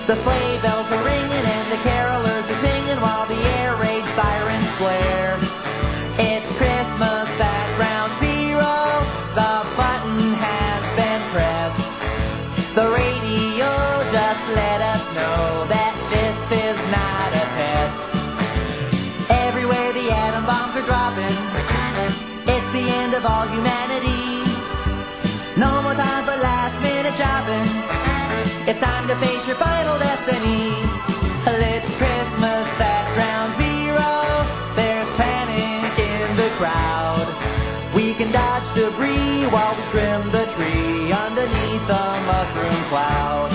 The sleigh bells are ringing and the carolers are singing while the air raid sirens flare. It's Christmas at Ground Zero, the button has been pressed. The radio just let us know that this is not a test. Everywhere the atom bombs are dropping, it's the end of all humanity. No more time for last minute shopping. It's time to face your final destiny. It's Christmas at Ground Zero. There's panic in the crowd. We can dodge debris while we trim the tree underneath a mushroom cloud.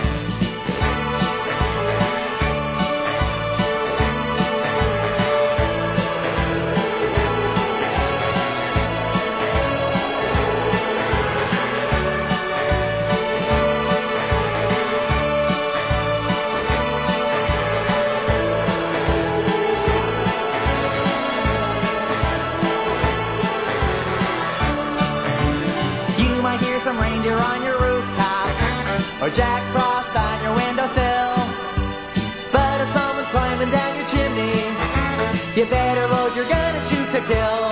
Hear some reindeer on your rooftop, or Jack Frost on your windowsill. But if someone's climbing down your chimney, you better load your gun and shoot to kill.